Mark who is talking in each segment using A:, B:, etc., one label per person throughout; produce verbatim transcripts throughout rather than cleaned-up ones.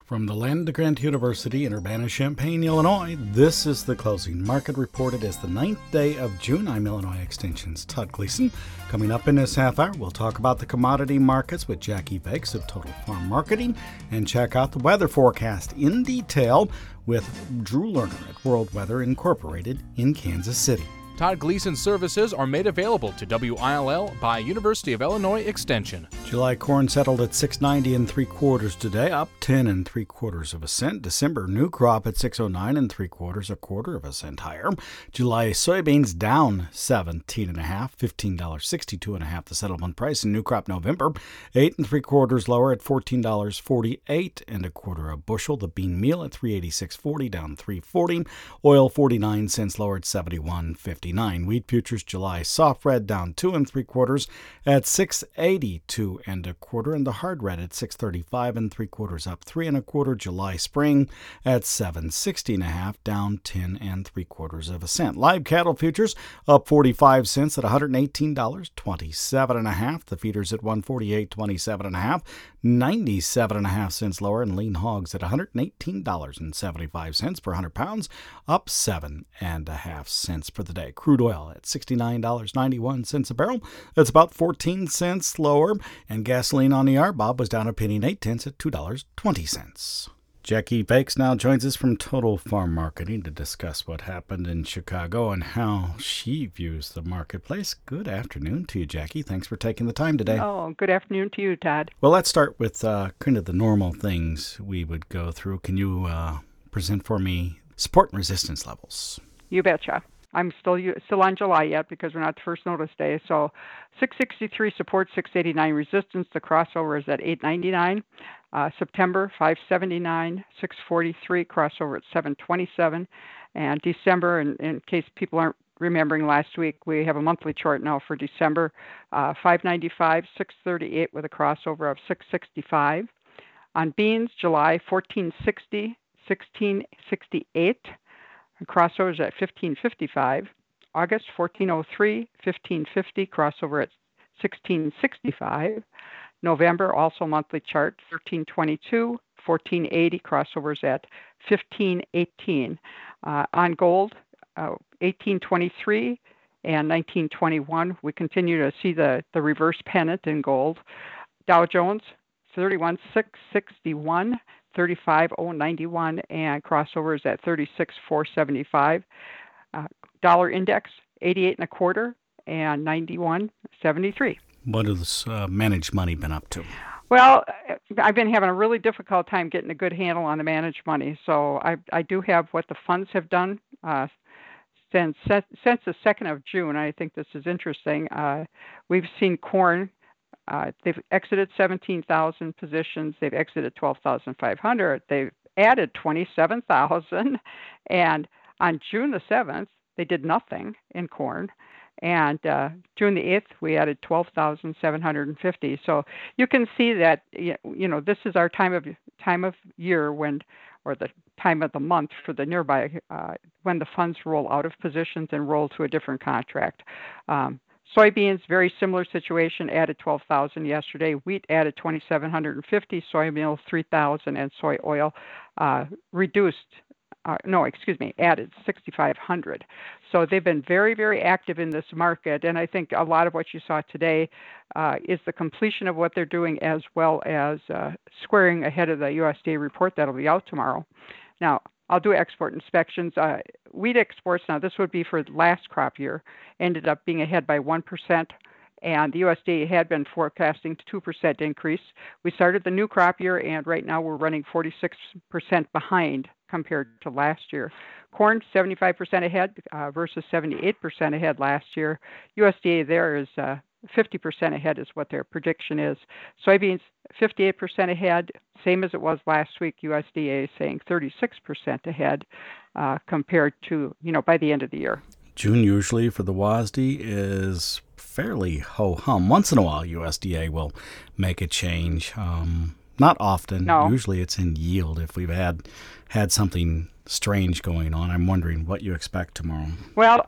A: From the land of Grant University in Urbana-Champaign, Illinois, this is the Closing Market Report. It is the ninth day of June. I'm Illinois Extension's Todd Gleason. Coming up in this half hour, we'll talk about the commodity markets with Jackie Bakes of Total Farm Marketing and check out the weather forecast in detail with Drew Lerner at World Weather Incorporated in Kansas City.
B: Todd Gleason services are made available to W I L L by University of Illinois Extension.
A: July corn settled at six ninety and three quarters today, up ten and three quarters of a cent. December new crop at six oh nine and three quarters, a quarter of a cent higher. July soybeans down seventeen and a half, fifteen dollars sixty-two and a half the settlement price. In new crop November, eight and three quarters lower at fourteen dollars forty-eight and a quarter a bushel. The bean meal at three eighty-six forty, down three forty. Oil forty-nine cents lower at seventy-one fifty. Wheat futures July soft red down two and three quarters at six eighty-two and a quarter, and the hard red at six thirty-five and three quarters, up three and a quarter. July spring at seven sixty and a half, down ten and three quarters of a cent. Live cattle futures up forty-five cents at one hundred eighteen dollars twenty-seven and a half. The feeders at one forty-eight twenty-seven and a half, ninety-seven and a half cents lower, and lean hogs at one hundred eighteen dollars and seventy-five cents per one hundred pounds, up seven and a half cents for the day. Crude oil at sixty-nine dollars and ninety-one cents a barrel. That's about fourteen cents lower. And gasoline on the R B O B was down a penny and eight tenths at two dollars and twenty cents. Jackie Bakes now joins us from Total Farm Marketing to discuss what happened in Chicago and how she views the marketplace. Good afternoon to you, Jackie. Thanks for taking the time today.
C: Oh, good afternoon to you, Todd.
A: Well, let's start with uh, kind of the normal things we would go through. Can you uh, present for me support and resistance levels?
C: You betcha. I'm still still on July yet because we're not the first notice day. So six sixty-three support, six eighty-nine resistance. The crossover is at eight ninety-nine. Uh, September, five seventy-nine, six forty-three, crossover at seven twenty-seven. And December, in, in case people aren't remembering last week, we have a monthly chart now for December, uh, five ninety-five, six thirty-eight with a crossover of six sixty-five. On beans, July, fourteen sixty, sixteen sixty-eight. Crossovers at fifteen fifty-five. August fourteen oh three, fifteen fifty, crossover at sixteen sixty-five. November, also monthly chart, thirteen twenty-two, fourteen eighty, crossovers at fifteen eighteen. Uh, on gold, uh, eighteen twenty-three and nineteen twenty-one. We continue to see the, the reverse pennant in gold. Dow Jones, thirty-one six sixty-one. thirty-five oh ninety-one, and crossovers at thirty-six four seventy-five. Uh, dollar index eighty-eight and a quarter and ninety-one seventy-three.
A: What has uh, managed money been up to?
C: Well, I've been having a really difficult time getting a good handle on the managed money. So I I do have what the funds have done uh, since since the second of June. I think this is interesting. Uh, we've seen corn. Uh, they've exited seventeen thousand positions. They've exited twelve thousand five hundred. They've added twenty-seven thousand. And on June the seventh, they did nothing in corn. And uh, June the eighth, we added twelve thousand seven hundred fifty. So you can see that, you know, this is our time of time of year when, or the time of the month for the nearby, uh, when the funds roll out of positions and roll to a different contract. Um, Soybeans, very similar situation, added twelve thousand yesterday. Wheat added twenty-seven fifty, soy meal three thousand, and soy oil uh, reduced, uh, no, excuse me, added sixty-five hundred. So they've been very, very active in this market, and I think a lot of what you saw today uh, is the completion of what they're doing as well as uh, squaring ahead of the U S D A report that'll be out tomorrow. Now, I'll do export inspections. Uh, wheat exports, now this would be for last crop year, ended up being ahead by one percent, and the U S D A had been forecasting two percent increase. We started the new crop year, and right now we're running forty-six percent behind compared to last year. Corn, seventy-five percent ahead uh, versus seventy-eight percent ahead last year. U S D A there is uh, fifty percent ahead is what their prediction is. Soybeans, fifty-eight percent ahead, same as it was last week. U S D A is saying thirty-six percent ahead uh, compared to, you know, by the end of the year.
A: June usually for the W A S D is fairly ho-hum. Once in a while, U S D A will make a change. Um, not often.
C: No.
A: Usually it's in yield if we've had had something strange going on. I'm wondering what you expect tomorrow.
C: Well,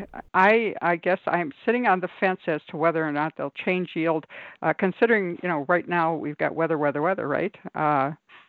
C: I I guess I'm sitting on the fence as to whether or not they'll change yield, uh, considering, you know, right now we've got weather, weather, weather, right? Uh,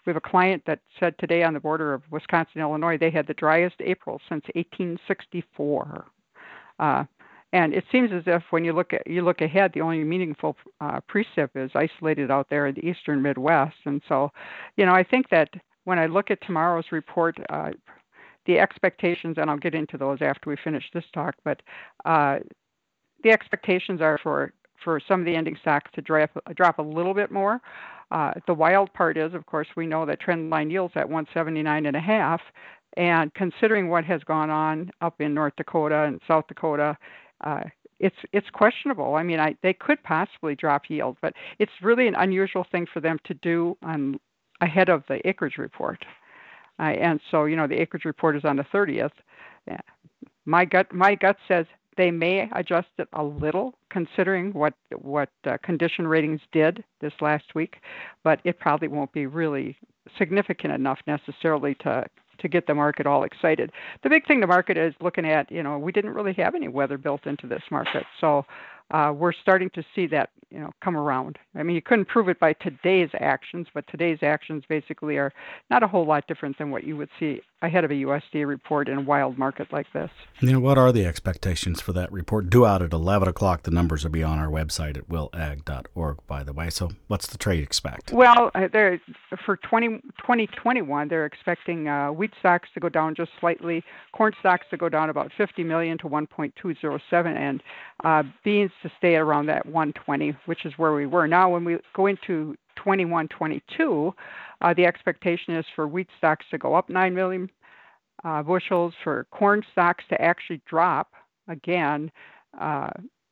C: we have a client that said today on the border of Wisconsin and Illinois they had the driest April since eighteen sixty-four. Uh, and it seems as if when you look at you look ahead, the only meaningful uh, precip is isolated out there in the eastern Midwest. And so, you know, I think that when I look at tomorrow's report, uh, the expectations, and I'll get into those after we finish this talk, but uh, the expectations are for, for some of the ending stocks to drop, drop a little bit more. Uh, the wild part is, of course, we know that trend line yields at one seventy-nine and a half, and considering what has gone on up in North Dakota and South Dakota, uh, it's it's questionable. I mean, I, they could possibly drop yield, but it's really an unusual thing for them to do on, ahead of the acreage report. Uh, and so, you know, the acreage report is on the thirtieth. Yeah. My gut, my gut says they may adjust it a little, considering what what uh, condition ratings did this last week, but it probably won't be really significant enough necessarily to to get the market all excited. The big thing the market is looking at, you know, we didn't really have any weather built into this market, so uh, we're starting to see that, you know, come around. I mean, you couldn't prove it by today's actions, but today's actions basically are not a whole lot different than what you would see ahead of a U S D A report in a wild market like this.
A: You know, what are the expectations for that report? Due out at eleven o'clock. The numbers will be on our website at will ag dot org, by the way. So what's the trade expect?
C: Well, uh, they're, for twenty twenty-one, they're expecting uh, wheat stocks to go down just slightly, corn stocks to go down about fifty million to one point two zero seven, and uh, beans to stay around that one twenty, which is where we were. Now, when we go into twenty-one twenty-two, uh, the expectation is for wheat stocks to go up nine million uh, bushels, for corn stocks to actually drop again uh,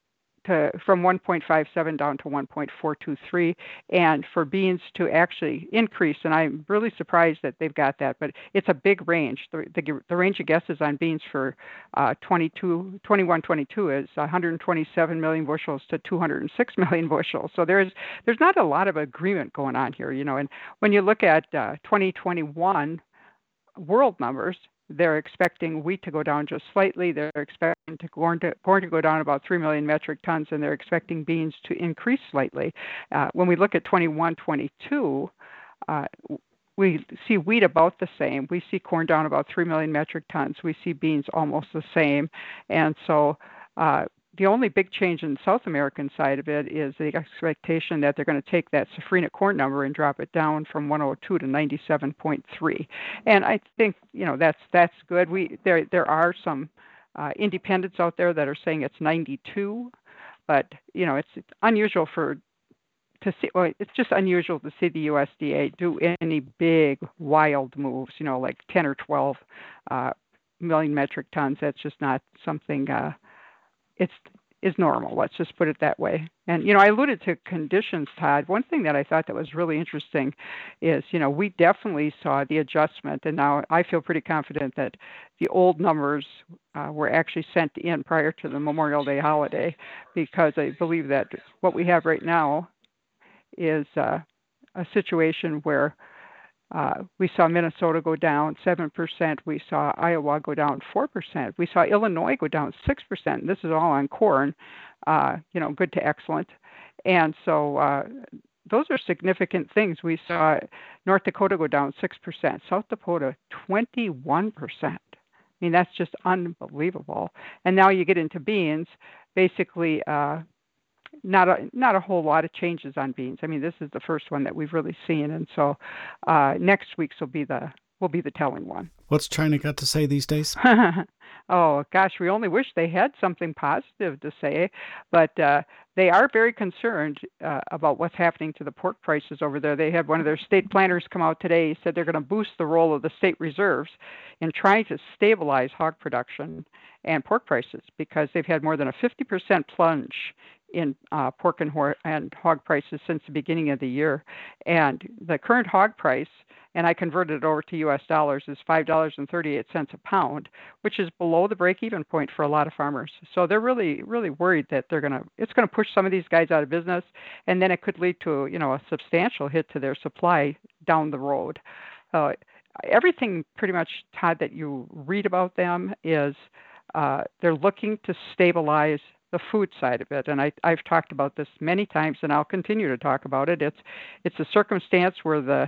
C: to from one point five seven down to one point four two three, and for beans to actually increase. And I'm really surprised that they've got that, but it's a big range. The, the, the range of guesses on beans for uh, twenty-two, twenty-one twenty-two is one hundred twenty-seven million bushels to two hundred six million bushels. So there's there's not a lot of agreement going on here, you know. And when you look at uh, twenty twenty-one world numbers, they're expecting wheat to go down just slightly. They're expecting to corn, to corn to go down about three million metric tons, and they're expecting beans to increase slightly. Uh, when we look at twenty-one twenty-two, uh, we see wheat about the same. We see corn down about three million metric tons. We see beans almost the same. And so uh, the only big change in the South American side of it is the expectation that they're going to take that safrinha corn number and drop it down from one oh two to ninety-seven point three. And I think, you know, that's that's good. We there there are some uh, independents out there that are saying it's ninety-two, but you know, it's, it's unusual for to see. Well, it's just unusual to see the U S D A do any big wild moves. You know, like ten or twelve uh, million metric tons. That's just not something. Uh, It's is normal. Let's just put it that way. And, you know, I alluded to conditions, Todd. One thing that I thought that was really interesting is, you know, we definitely saw the adjustment, and now I feel pretty confident that the old numbers uh, were actually sent in prior to the Memorial Day holiday, because I believe that what we have right now is uh, a situation where Uh, we saw Minnesota go down seven percent. We saw Iowa go down four percent. We saw Illinois go down six percent. This is all on corn, uh, you know, good to excellent. And so uh, those are significant things. We saw North Dakota go down six percent, South Dakota twenty-one percent. I mean, that's just unbelievable. And now you get into beans, basically uh, not a not a whole lot of changes on beans. I mean, this is the first one that we've really seen, and so uh, next week's will be the will be the telling one.
A: What's China got to say these days?
C: Oh gosh, we only wish they had something positive to say, but uh, they are very concerned uh, about what's happening to the pork prices over there. They had one of their state planners come out today. He said they're going to boost the role of the state reserves in trying to stabilize hog production and pork prices, because they've had more than a fifty percent plunge in uh, pork and, hor- and hog prices since the beginning of the year. And the current hog price, and I converted it over to U S dollars, is five dollars and thirty-eight cents a pound, which is below the break-even point for a lot of farmers. So they're really, really worried that they're going to, it's going to push some of these guys out of business, and then it could lead to, you know, a substantial hit to their supply down the road. Uh, everything pretty much, Todd, that you read about them is uh, they're looking to stabilize the food side of it. And I, I've talked about this many times, and I'll continue to talk about it. It's it's a circumstance where the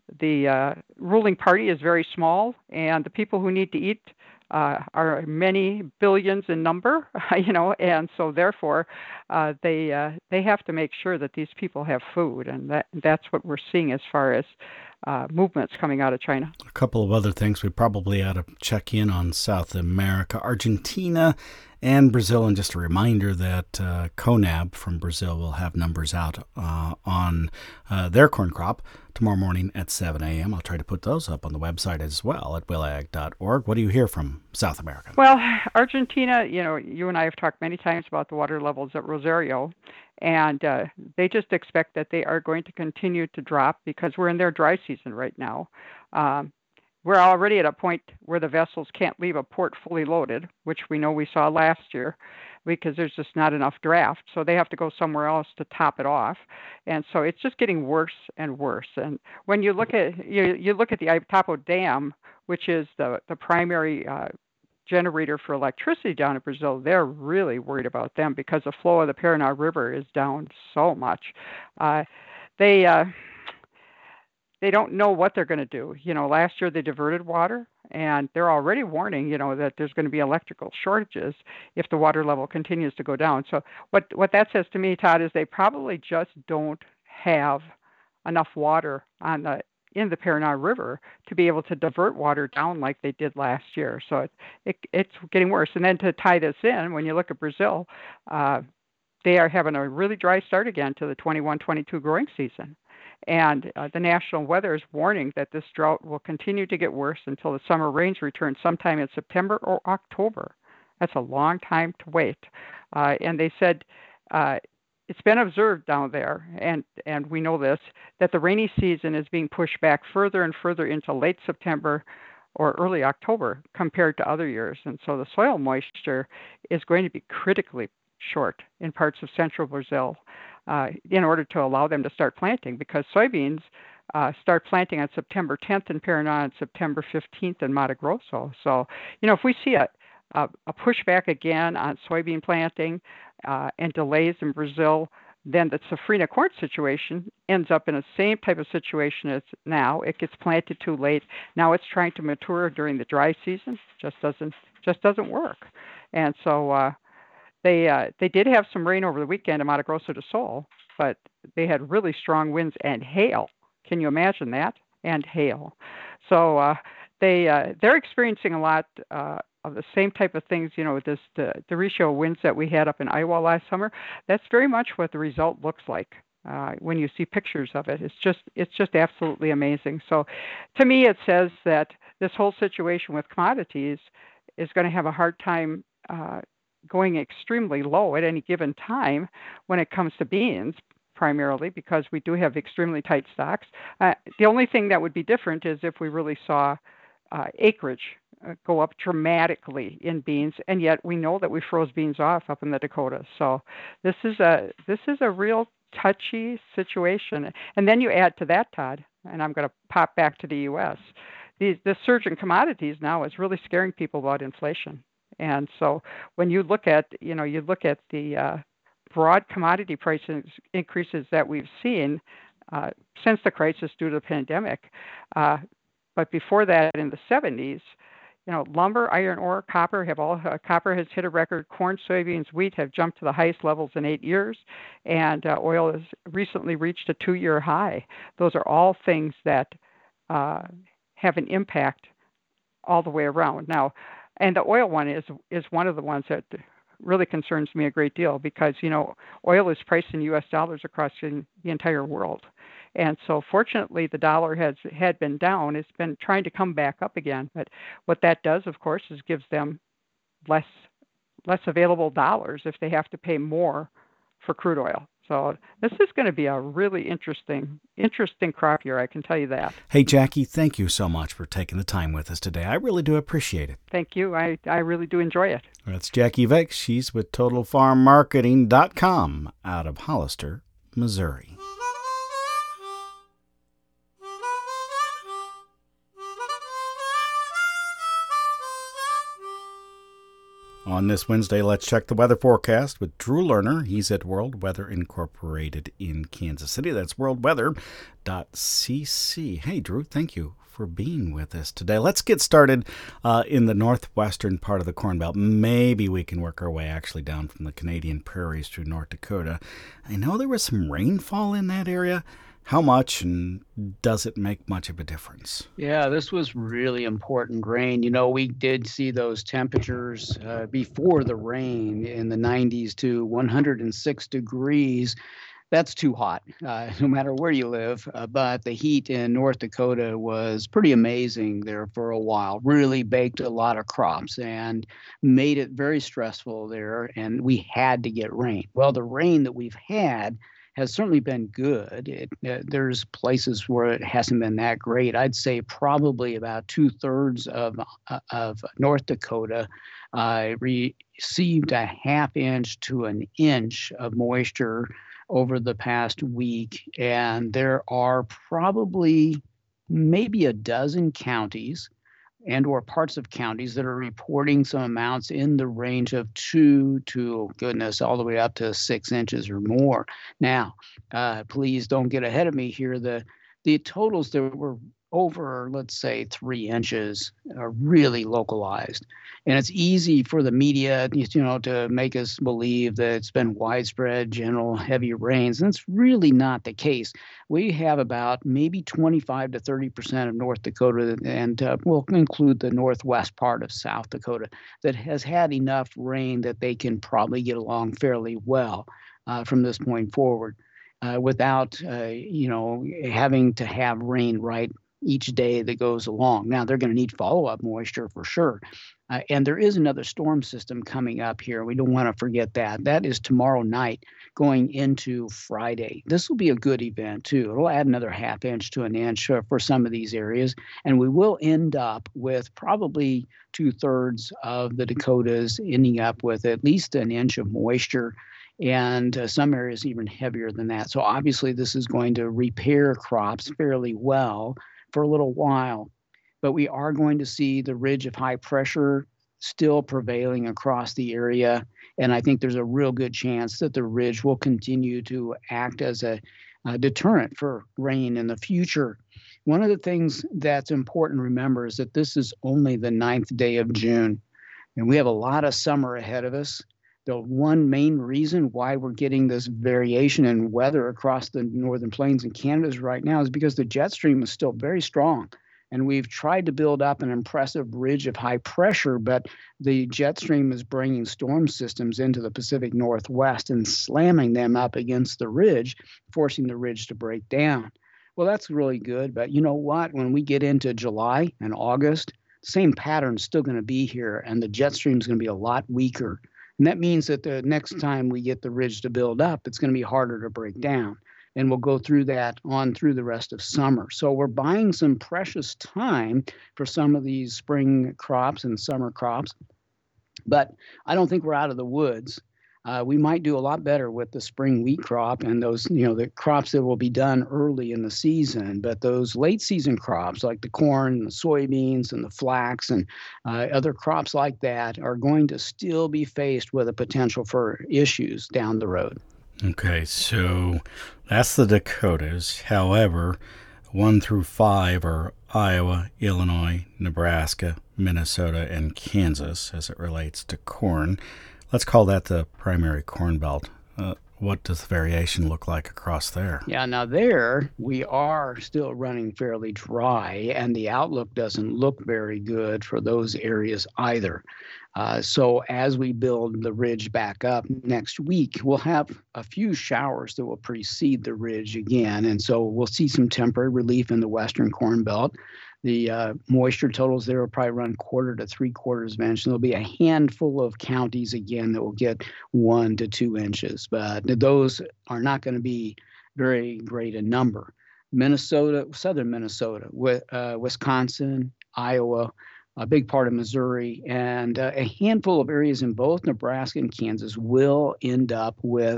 C: the uh, ruling party is very small, and the people who need to eat uh, are many billions in number, you know, and so therefore uh, they uh, they have to make sure that these people have food, and that that's what we're seeing as far as uh, movements coming out of China.
A: A couple of other things we probably ought to check in on: South America, Argentina, and Brazil. And just a reminder that uh, CONAB from Brazil will have numbers out uh, on uh, their corn crop tomorrow morning at seven a.m. I'll try to put those up on the website as well at willag dot org. What do you hear from South America?
C: Well, Argentina, you know, you and I have talked many times about the water levels at Rosario, and uh, they just expect that they are going to continue to drop because we're in their dry season right now. Um, we're already at a point where the vessels can't leave a port fully loaded, which we know we saw last year, because there's just not enough draft. So they have to go somewhere else to top it off. And so it's just getting worse and worse. And when you look at you, you look at the Itapo Dam, which is the, the primary uh, generator for electricity down in Brazil, they're really worried about them because the flow of the Paraná River is down so much. Uh, they uh, they don't know what they're going to do. You know, last year they diverted water, and they're already warning, you know, that there's going to be electrical shortages if the water level continues to go down. So what what that says to me, Todd, is they probably just don't have enough water on the in the Paraná River to be able to divert water down like they did last year. So it, it it's getting worse. And then to tie this in, when you look at Brazil, uh, they are having a really dry start again to the twenty-one twenty-two growing season. And uh, the National Weather is warning that this drought will continue to get worse until the summer rains return sometime in September or October. That's a long time to wait. Uh, and they said uh, it's been observed down there, and, and we know this, that the rainy season is being pushed back further and further into late September or early October compared to other years. And so the soil moisture is going to be critically short in parts of central Brazil uh, in order to allow them to start planting, because soybeans uh, start planting on September tenth in Paraná and September fifteenth in Mato Grosso. So, you know, if we see a, a, a pushback again on soybean planting uh, and delays in Brazil, then the safrinha corn situation ends up in the same type of situation as now. It gets planted too late. Now it's trying to mature during the dry season. Just doesn't just doesn't work. And so uh, They uh, they did have some rain over the weekend in Mato Grosso do Sul, but they had really strong winds and hail. Can you imagine that? And hail. So uh, they uh, they're experiencing a lot uh, of the same type of things. You know, this the derecho winds that we had up in Iowa last summer. That's very much what the result looks like uh, when you see pictures of it. It's just it's just absolutely amazing. So, to me, it says that this whole situation with commodities is going to have a hard time Uh, going extremely low at any given time when it comes to beans, primarily because we do have extremely tight stocks. Uh, the only thing that would be different is if we really saw uh, acreage uh, go up dramatically in beans, and yet we know that we froze beans off up in the Dakotas. So this is a this is a real touchy situation. And then you add to that, Todd, and I'm going to pop back to the U S. The, the surge in commodities now is really scaring people about inflation. And so when you look at, you know, you look at the uh, broad commodity price increases that we've seen uh, since the crisis due to the pandemic, uh, but before that in the seventies, you know, lumber, iron ore, copper have all uh, copper has hit a record. Corn, soybeans, wheat have jumped to the highest levels in eight years, and uh, oil has recently reached a two-year high. Those are all things that uh, have an impact all the way around. Now, and the oil one is is one of the ones that really concerns me a great deal because, you know, oil is priced in U S dollars across the, the entire world. And so fortunately, the dollar has had been down. It's been trying to come back up again. But what that does, of course, is gives them less less available dollars if they have to pay more for crude oil. So this is going to be a really interesting, interesting crop year, I can tell you that.
A: Hey, Jackie, thank you so much for taking the time with us today. I really do appreciate it.
C: Thank you. I, I really do enjoy it.
A: That's Jackie Vex. She's with Total Farm Marketing dot com out of Hollister, Missouri. On this Wednesday, let's check the weather forecast with Drew Lerner. He's at World Weather Incorporated in Kansas City. That's world weather dot c c. Hey, Drew, thank you for being with us today. Let's get started uh, in the northwestern part of the Corn Belt. Maybe we can work our way actually down from the Canadian prairies through North Dakota. I know there was some rainfall in that area. How much, and does it make much of a difference?
D: Yeah, this was really important rain. You know, we did see those temperatures uh, before the rain in the nineties to one hundred six degrees. That's too hot, uh, no matter where you live. Uh, but the heat in North Dakota was pretty amazing there for a while, really baked a lot of crops and made it very stressful there. And we had to get rain. Well, the rain that we've had has certainly been good. It, uh, there's places where it hasn't been that great. I'd say probably about two thirds of uh, of North Dakota uh, received a half inch to an inch of moisture over the past week, and there are probably maybe a dozen counties and or parts of counties that are reporting some amounts in the range of two to, goodness, all the way up to six inches or more. Now, uh, please don't get ahead of me here. The the totals that were over, let's say, three inches are really localized. And it's easy for the media, you know, to make us believe that it's been widespread, general, heavy rains. And it's really not the case. We have about maybe twenty-five to thirty percent of North Dakota, and uh, we'll include the northwest part of South Dakota, that has had enough rain that they can probably get along fairly well uh, from this point forward uh, without, uh, you know, having to have rain right each day that goes along. Now, they're going to need follow-up moisture for sure. Uh, and there is another storm system coming up here. We don't want to forget that. That is tomorrow night going into Friday. This will be a good event, too. It'll add another half inch to an inch uh, for some of these areas. And we will end up with probably two-thirds of the Dakotas ending up with at least an inch of moisture, and uh, some areas even heavier than that. So obviously this is going to repair crops fairly well for a little while. But we are going to see the ridge of high pressure still prevailing across the area. And I think there's a real good chance that the ridge will continue to act as a, a deterrent for rain in the future. One of the things that's important to remember is that this is only the ninth day of June, and we have a lot of summer ahead of us. The one main reason why we're getting this variation in weather across the northern plains and Canada right now is because the jet stream is still very strong. And we've tried to build up an impressive ridge of high pressure, but the jet stream is bringing storm systems into the Pacific Northwest and slamming them up against the ridge, forcing the ridge to break down. Well, that's really good. But you know what? When we get into July and August, the same pattern's still going to be here, and the jet stream is going to be a lot weaker. And that means that the next time we get the ridge to build up, it's going to be harder to break down. And we'll go through that on through the rest of summer. So we're buying some precious time for some of these spring crops and summer crops. But I don't think we're out of the woods. Uh, we might do a lot better with the spring wheat crop and those, you know, the crops that will be done early in the season. But those late season crops like the corn, and the soybeans, and the flax, and uh, other crops like that are going to still be faced with a potential for issues down the road.
A: Okay, so that's the Dakotas. However, one through five are Iowa, Illinois, Nebraska, Minnesota, and Kansas as it relates to corn. Let's call that the primary corn belt. Uh, what does the variation look like across there?
D: Yeah, now there we are still running fairly dry, and the outlook doesn't look very good for those areas either. Uh, so as we build the ridge back up next week, we'll have a few showers that will precede the ridge again. And so we'll see some temporary relief in the western corn belt. The uh, moisture totals there will probably run quarter to three quarters of an inch. And there'll be a handful of counties again that will get one to two inches, but those are not going to be very great in number. Minnesota, southern Minnesota, uh, Wisconsin, Iowa, a big part of Missouri, and uh, a handful of areas in both Nebraska and Kansas will end up with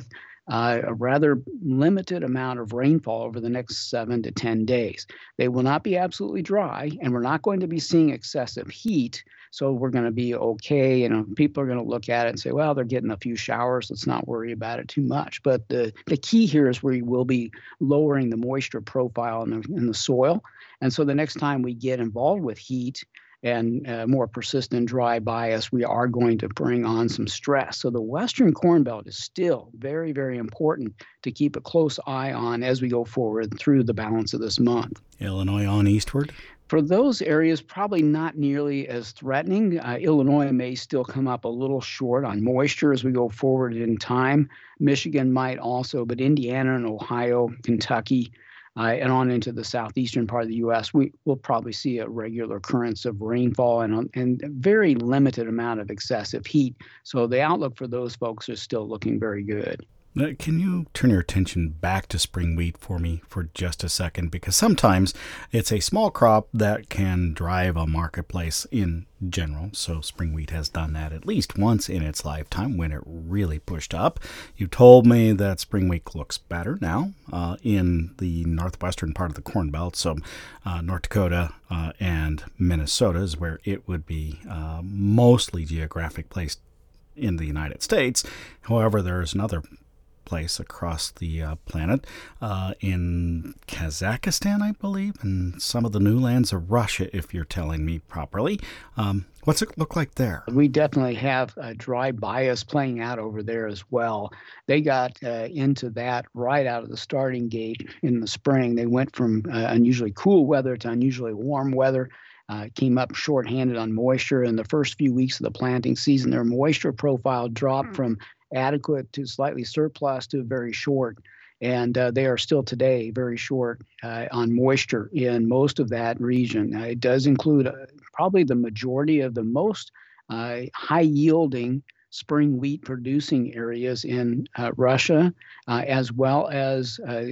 D: uh, a rather limited amount of rainfall over the next seven to ten days. They will not be absolutely dry, and we're not going to be seeing excessive heat. So we're going to be okay. You know, people are going to look at it and say, well, they're getting a few showers. Let's not worry about it too much. But the, the key here is we will be lowering the moisture profile in the, in the soil. And so the next time we get involved with heat and uh, more persistent dry bias, we are going to bring on some stress. So the Western Corn Belt is still very, very important to keep a close eye on as we go forward through the balance of this month.
A: Illinois on eastward?
D: For those areas, probably not nearly as threatening. Uh, Illinois may still come up a little short on moisture as we go forward in time. Michigan might also, but Indiana and Ohio, Kentucky, uh, and on into the southeastern part of the U S, we will probably see a regular occurrence of rainfall and, and a very limited amount of excessive heat. So the outlook for those folks is still looking very good.
A: Uh, Can you turn your attention back to spring wheat for me for just a second? Because sometimes it's a small crop that can drive a marketplace in general. So spring wheat has done that at least once in its lifetime when it really pushed up. You told me that spring wheat looks better now uh, in the northwestern part of the Corn Belt. So uh, North Dakota uh, and Minnesota is where it would be uh, mostly geographic placed in the United States. However, there's another place across the uh, planet uh, in Kazakhstan, I believe, and some of the new lands of Russia, if you're telling me properly. Um, what's it look like there?
D: We definitely have a dry bias playing out over there as well. They got uh, into that right out of the starting gate in the spring. They went from uh, unusually cool weather to unusually warm weather. Uh, came up shorthanded on moisture in the first few weeks of the planting season. Their moisture profile dropped from adequate to slightly surplus to very short. And uh, they are still today very short uh, on moisture in most of that region. Uh, it does include uh, probably the majority of the most uh, high-yielding spring wheat producing areas in uh, Russia, uh, as well as uh,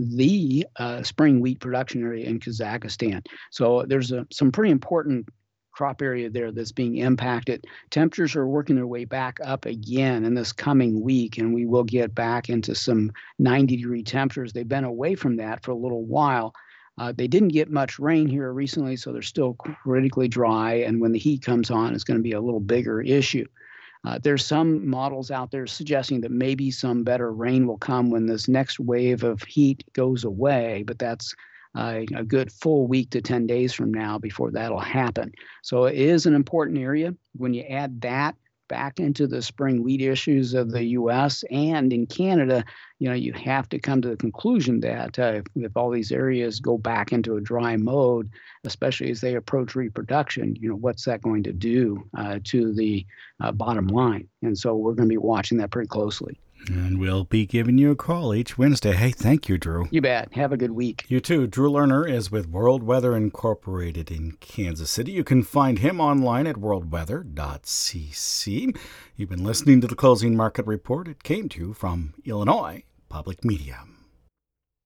D: the uh, spring wheat production area in Kazakhstan. So there's a, some pretty important crop area there that's being impacted. Temperatures are working their way back up again in this coming week, and we will get back into some ninety degree temperatures. They've been away from that for a little while. Uh, they didn't get much rain here recently, so they're still critically dry, and when the heat comes on, it's going to be a little bigger issue. Uh, there's some models out there suggesting that maybe some better rain will come when this next wave of heat goes away, but that's uh, a good full week to ten days from now before that'll happen. So it is an important area. When you add that back into the spring wheat issues of the U S and in Canada, you know, you have to come to the conclusion that uh, if, if all these areas go back into a dry mode, especially as they approach reproduction, you know, what's that going to do uh, to the uh, bottom line? And so we're going to be watching that pretty closely.
A: And we'll be giving you a call each Wednesday. Hey, thank you, Drew.
D: You bet. Have a good week.
A: You too. Drew Lerner is with World Weather Incorporated in Kansas City. You can find him online at world weather dot c c. You've been listening to the Closing Market Report. It came to you from Illinois Public Media.